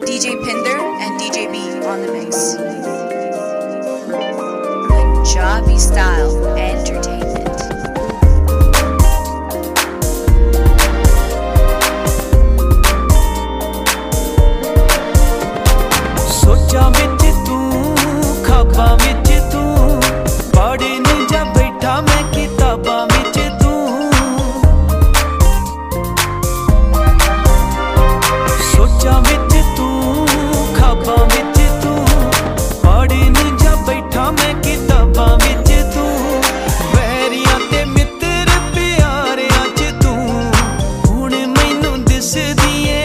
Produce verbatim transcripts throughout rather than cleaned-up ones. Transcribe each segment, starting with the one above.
D J Pinder and D J B on the mix. Punjabi style entertainment. सोचा विच तू खाबा विच तू पढ़ नहीं जा बैठा मैं किताबा विच तू सोचा विच तू खाबा विच तू पढ़ नहीं जा बैठा मैं किताबा विच तू वैरियां ते मित्र प्यारियां च तू हुण मैनू दिसदी ऐ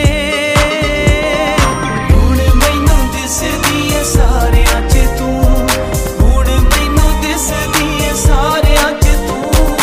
सारियां च तू हुण मैनू दिसदी ऐ सारियां च तू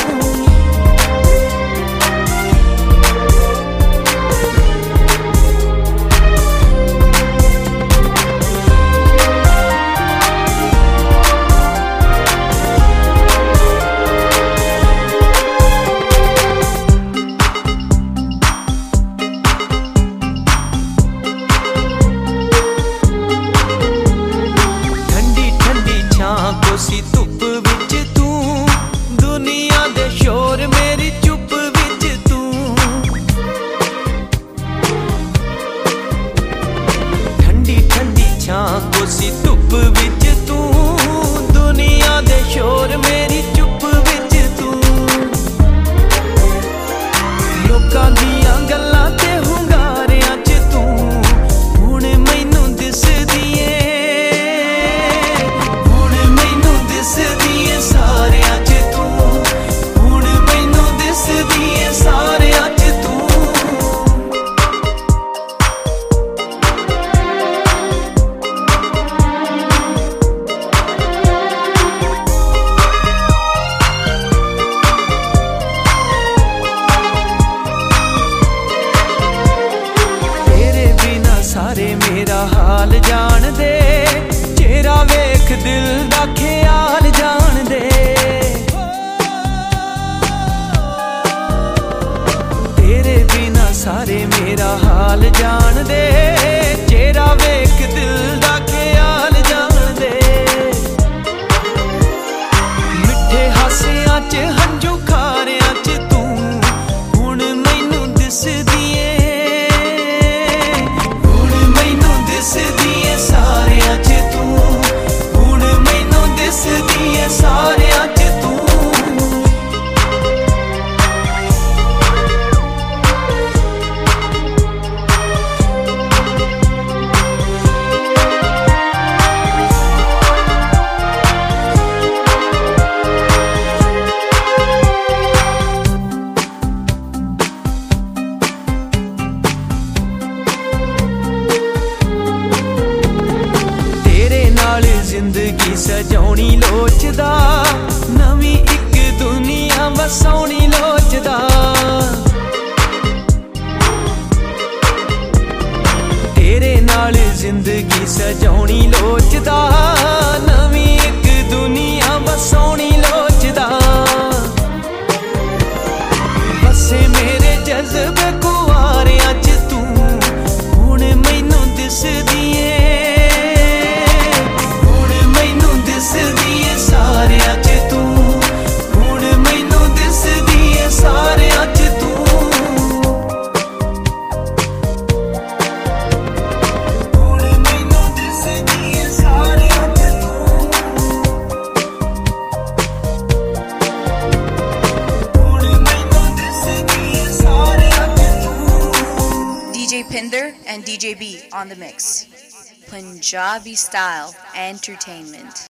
कोसी धुप विच तू दुनिया दे शोर मेरी चुप विच तू ठंडी ठंडी छां कोसी धुप विच तू दुनिया दे शोर मेरी चुप विच तू लोकां दियां गल्लां ते हुंगारियां च तू हुण मैनू दिसदी ऐ सारियां च तू हुण मैनू दिसदी ऐ सारियां च तू तेरे बिना सारे मेरा हाल जान दे चेहरा वेख दिल दा ख्याल जान दे तेरे बिना सारे मेरा हाल जान दे चेहरा वेख दिल दा ख्याल जान दे मिठे हासियां च हंझू खारियां च तू हुण मैनू दिसदी ऐ हुण मैनू दिसदी ऐ सारियां च तू हुण मैनू दिसदी ऐ सारियां च तू जिंदगी सजाउणी लोचदा नवीं इक दुनिया वसाउणी लोचदा तेरे नाल जिंदगी सजाउणी लोचदा नवीं इक दुनिया वसाउणी लोचदा बसे मेरे जज्बे कुआरियां च तू हुण मैनू दिसदी ऐ दिसदी ऐ सारियां च तू हुण मैनू दिसदी ऐ सारियां च तू हुण मैनू दिसदी ऐ सारियां च तू हुण मैनू दिसदी ऐ सारियां च तू D J Pinder and D J B on the mix. Punjabi style entertainment.